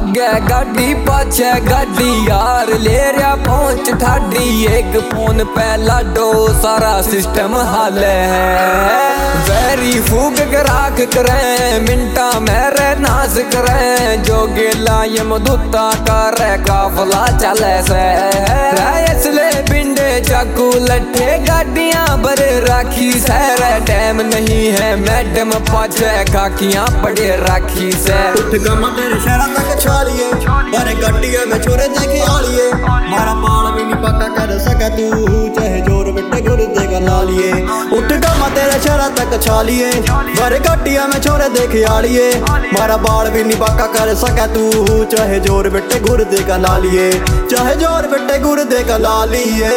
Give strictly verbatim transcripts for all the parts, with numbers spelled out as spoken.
आगे गाड़ी पाछे गाड़ी यार ले रहा पहुंच ठाडी। एक फोन पे लाडो सारा सिस्टम हाल है। वेरी फूक राख करें मिंटा मेरे नाश करें। जो गेला ये मधुता कर काफला चले से। इसले बिंडे चाकू लट्ठे गाड़ियां भर राखी सैर। टाइम नहीं है मैडम पाछे खाकियां पड़े राखी से। उठ गमा तेरे शहरा तक छालिए बारे गड्डिया में छोरे देखे आलिए। मारा बाल भी नहीं पक्का कर सका तू चाहे जोर बेटे गुर देगा लालिए। उठ गमा तेरे शहरा तक छालिए बारे गड्डिया में छोरे देखे आलिए। मारा बाल भी नहीं पक्का कर सका तू चाहे जोर बेटे गुर देगा लालिए। चाहे जोर बेटे गुर देगा लालिए।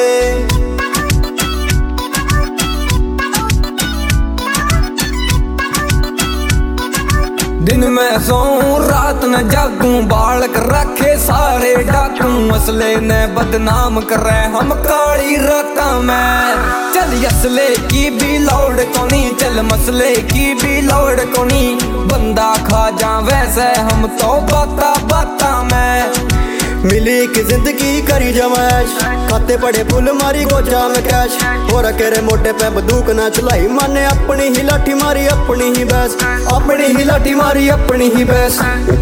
दिन में सोऊं रात न जागूं बालक रखे सारे डाकू। असले ने बदनाम करे हम काली राता में। चल असले की भी लौड़ कोनी चल मसले की भी लौड़ कोनी। बंदा खा जा वैसे हम तो बाता बाता में। मिली की जिंदगी करी जमाश खाते पड़े फुल मारी गोजा में कैश। हो रखे रे मोटे पे बंदूक ना चलाई माने अपनी ही लाठी मारी अपनी ही बैस। अपनी ही लाठी मारी अपनी ही बैस।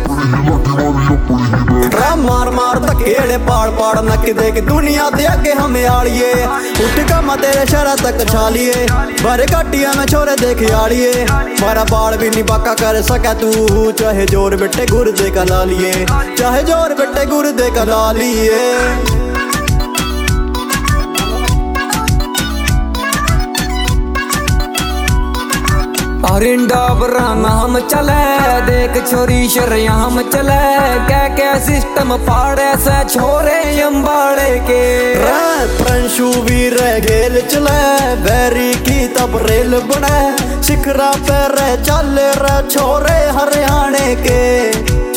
मार मार धकेड़े पाड़ पाड़ नक देख दुनिया दे आगे हमें आलिए। उठ गमा तेरे शहरा तक छालिए बारे गाटिया में छोरे देखे आलिए। मारा बाल भी नहीं बाका कर सका तू चाहे जोर बेटे गुर दे का लालिए। चाहे जोर बेटे गुर दे का लालिए। अरिंडा बराना हम चले देख छोरी शरिया हम चले। क्या क्या सिस्टम पाड़े से छोरे अम्बाड़े के। प्रंशु वीर गेल चले बैरी की तब रेल बने। शिखरा पे रे चल रे छोरे हरियाणे के।